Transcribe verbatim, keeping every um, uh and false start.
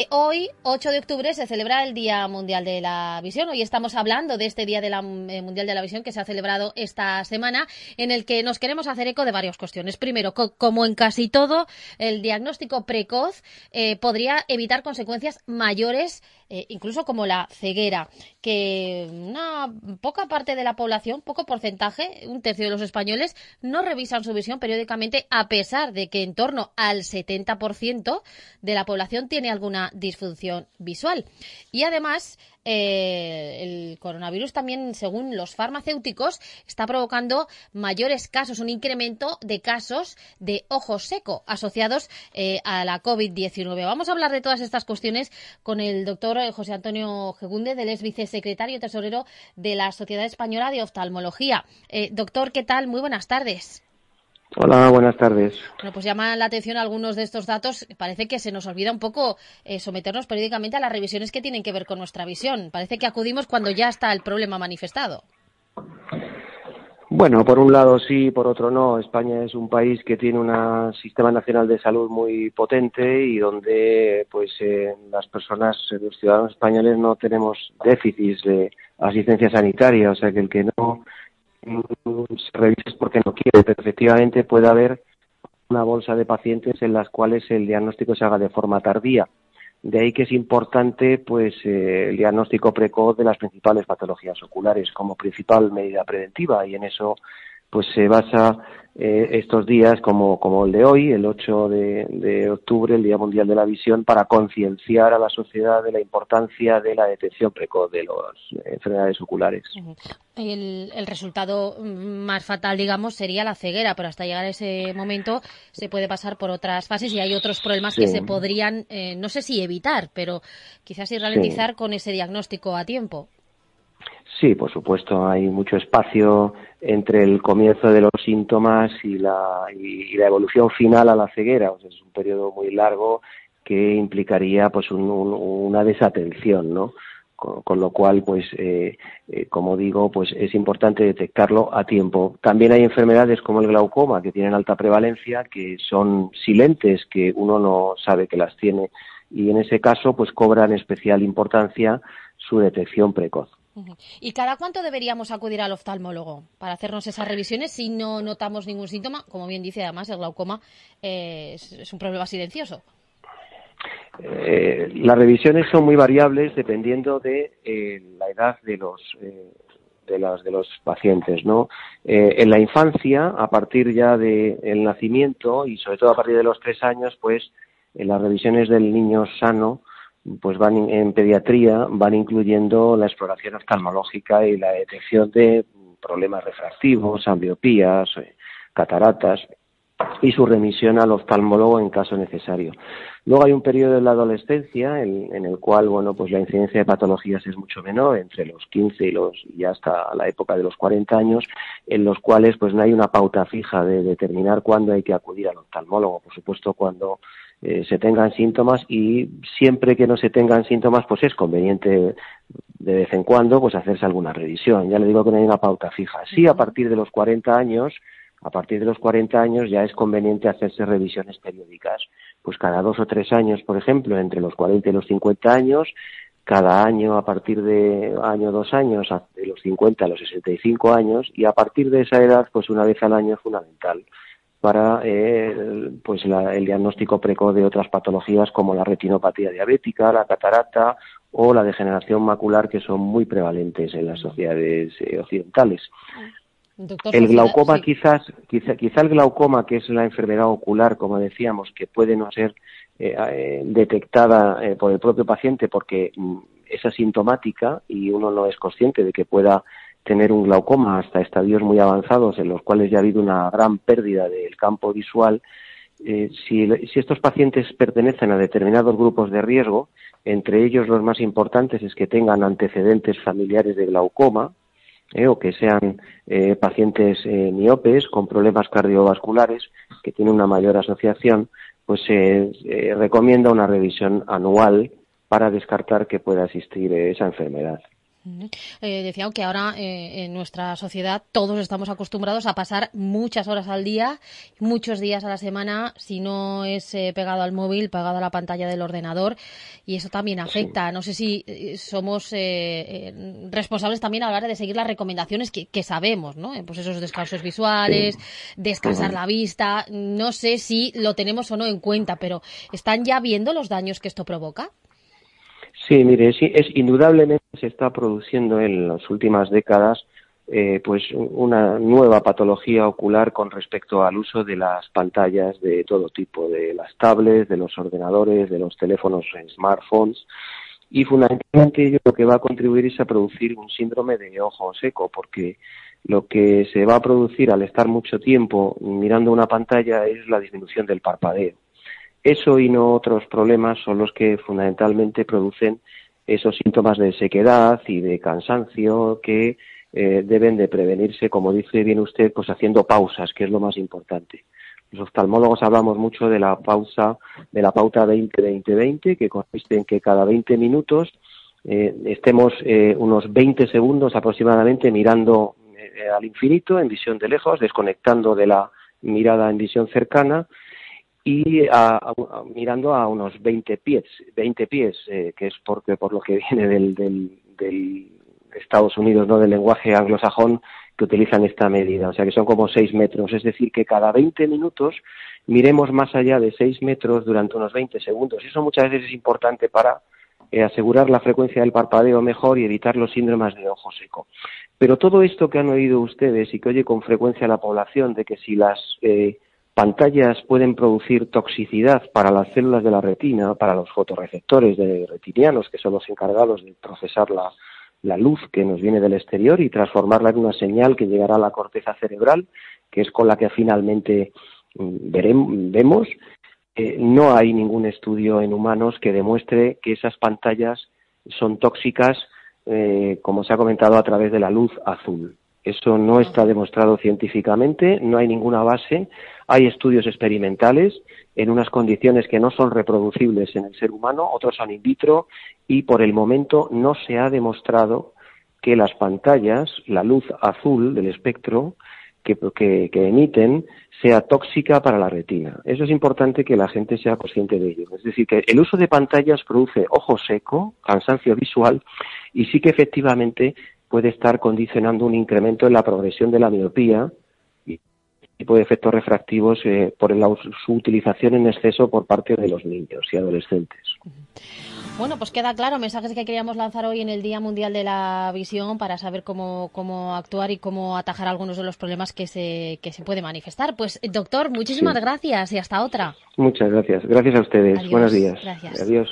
hoy, ocho de octubre, se celebra el Día Mundial de la Visión. Hoy estamos hablando de este Día de la, eh, Mundial de la Visión que se ha celebrado esta semana, en el que nos queremos hacer eco de varias cuestiones. Primero, co como en casi todo, el diagnóstico precoz eh, podría evitar consecuencias mayores, eh, incluso como la ceguera, que una poca parte de la población, poco porcentaje, un tercio de los españoles, no revisan su visión periódicamente, a pesar de que en torno al setenta por ciento de la población tiene alguna disfunción visual. Y además, eh, el coronavirus también, según los farmacéuticos, está provocando mayores casos, un incremento de casos de ojo seco asociados eh, a la COVID diecinueve. Vamos a hablar de todas estas cuestiones con el doctor José Antonio Gegúndez, del ex vicesecretario y tesorero de la Sociedad Española de Oftalmología. Eh, doctor, ¿qué tal? Muy buenas tardes. Hola, buenas tardes. Bueno, pues llaman la atención algunos de estos datos. Parece que se nos olvida un poco eh, someternos periódicamente a las revisiones que tienen que ver con nuestra visión. Parece que acudimos cuando ya está el problema manifestado. Bueno, por un lado sí, por otro no. España es un país que tiene un sistema nacional de salud muy potente y donde pues eh, las personas, los ciudadanos españoles, no tenemos déficits de asistencia sanitaria. O sea que el que no se revise es porque no quiere, pero efectivamente puede haber una bolsa de pacientes en las cuales el diagnóstico se haga de forma tardía. De ahí que es importante pues eh, el diagnóstico precoz de las principales patologías oculares como principal medida preventiva, y en eso pues se basa eh, estos días como, como el de hoy, el ocho de, de octubre, el Día Mundial de la Visión, para concienciar a la sociedad de la importancia de la detección precoz de las enfermedades oculares. El, el resultado más fatal, digamos, sería la ceguera, pero hasta llegar a ese momento se puede pasar por otras fases y hay otros problemas sí. que se podrían, eh, no sé si evitar, pero quizás sí ralentizar sí. con ese diagnóstico a tiempo. Sí, por supuesto, hay mucho espacio entre el comienzo de los síntomas y la, y, y la evolución final a la ceguera. O sea, es un periodo muy largo que implicaría pues un, un, una desatención, ¿no? Con, con lo cual, pues, eh, eh, como digo, pues es importante detectarlo a tiempo. También hay enfermedades como el glaucoma que tienen alta prevalencia, que son silentes, que uno no sabe que las tiene, y en ese caso, pues cobran especial importancia su detección precoz. ¿Y cada cuánto deberíamos acudir al oftalmólogo para hacernos esas revisiones si no notamos ningún síntoma? Como bien dice, además, el glaucoma eh, es, es un problema silencioso. Eh, las revisiones son muy variables dependiendo de eh, la edad de los eh, de los de los pacientes, ¿no? Eh, en la infancia, a partir ya del nacimiento y sobre todo a partir de los tres años, pues en las revisiones del niño sano, pues van in, en pediatría van incluyendo la exploración oftalmológica y la detección de problemas refractivos, ambliopías, eh, cataratas, y su remisión al oftalmólogo en caso necesario. Luego hay un periodo en la adolescencia en, en el cual, bueno, pues la incidencia de patologías es mucho menor, entre los quince y los y hasta la época de los cuarenta años, en los cuales pues no hay una pauta fija de determinar cuándo hay que acudir al oftalmólogo. Por supuesto, cuando eh, se tengan síntomas, y siempre que no se tengan síntomas, pues es conveniente de vez en cuando pues hacerse alguna revisión. Ya le digo que no hay una pauta fija. Sí, a partir de los cuarenta años A partir de los cuarenta años ya es conveniente hacerse revisiones periódicas, pues cada dos o tres años, por ejemplo, entre los cuarenta y los cincuenta años, cada año a partir de año dos años, de los cincuenta a los sesenta y cinco años, y a partir de esa edad, pues una vez al año es fundamental para eh, pues la, el diagnóstico precoz de otras patologías como la retinopatía diabética, la catarata o la degeneración macular, que son muy prevalentes en las sociedades eh, occidentales. Doctor, el glaucoma sí. quizás, quizá, quizá el glaucoma, que es la enfermedad ocular, como decíamos, que puede no ser eh, eh, detectada eh, por el propio paciente porque mm, es asintomática y uno no es consciente de que pueda tener un glaucoma hasta estadios muy avanzados en los cuales ya ha habido una gran pérdida del campo visual. Eh, si, si estos pacientes pertenecen a determinados grupos de riesgo, entre ellos los más importantes es que tengan antecedentes familiares de glaucoma, Eh, o que sean eh, pacientes eh, miopes con problemas cardiovasculares que tienen una mayor asociación, pues se eh, eh, recomienda una revisión anual para descartar que pueda existir eh, esa enfermedad. Eh, decía que ahora eh, en nuestra sociedad todos estamos acostumbrados a pasar muchas horas al día, muchos días a la semana, si no es eh, pegado al móvil, pegado a la pantalla del ordenador, y eso también afecta. Sí. No sé si eh, somos eh, eh, responsables también a la hora de seguir las recomendaciones que, que sabemos, ¿no? Pues esos descansos visuales, sí. descansar sí. la vista. No sé si lo tenemos o no en cuenta, pero ¿están ya viendo los daños que esto provoca? Sí, mire, sí, es indudablemente se está produciendo en las últimas décadas eh, pues una nueva patología ocular con respecto al uso de las pantallas de todo tipo, de las tablets, de los ordenadores, de los teléfonos smartphones, y fundamentalmente ello lo que va a contribuir es a producir un síndrome de ojo seco, porque lo que se va a producir al estar mucho tiempo mirando una pantalla es la disminución del parpadeo. Eso y no otros problemas son los que fundamentalmente producen esos síntomas de sequedad y de cansancio que eh, deben de prevenirse, como dice bien usted, pues haciendo pausas, que es lo más importante. Los oftalmólogos hablamos mucho de la pausa, de la pauta veinte veinte veinte, que consiste en que cada veinte minutos eh, estemos eh, unos veinte segundos aproximadamente mirando eh, al infinito en visión de lejos, desconectando de la mirada en visión cercana, y a, a, a, mirando a unos veinte pies, veinte pies, eh, que es porque por lo que viene del, del, del Estados Unidos, no del lenguaje anglosajón, que utilizan esta medida, o sea que son como seis metros, es decir, que cada veinte minutos miremos más allá de seis metros durante unos veinte segundos. Eso muchas veces es importante para eh, asegurar la frecuencia del parpadeo mejor y evitar los síndromes de ojo seco. Pero todo esto que han oído ustedes y que oye con frecuencia la población, de que si las eh, pantallas pueden producir toxicidad para las células de la retina, para los fotorreceptores de retinianos, que son los encargados de procesar la, la luz que nos viene del exterior y transformarla en una señal que llegará a la corteza cerebral, que es con la que finalmente veremos, vemos. Eh, no hay ningún estudio en humanos que demuestre que esas pantallas son tóxicas, eh, como se ha comentado, a través de la luz azul. Eso no está demostrado científicamente, no hay ninguna base. Hay estudios experimentales en unas condiciones que no son reproducibles en el ser humano, otros son in vitro, y por el momento no se ha demostrado que las pantallas, la luz azul del espectro que, que, que emiten, sea tóxica para la retina. Eso es importante que la gente sea consciente de ello. Es decir, que el uso de pantallas produce ojo seco, cansancio visual, y sí que efectivamente puede estar condicionando un incremento en la progresión de la miopía y tipo de efectos refractivos eh, por la, su utilización en exceso por parte de los niños y adolescentes. Bueno, pues queda claro, mensajes que queríamos lanzar hoy en el Día Mundial de la Visión para saber cómo, cómo actuar y cómo atajar algunos de los problemas que se, que se puede manifestar. Pues, doctor, muchísimas sí. gracias y hasta otra. Muchas gracias. Gracias a ustedes. Adiós. Buenos días. Gracias. Adiós.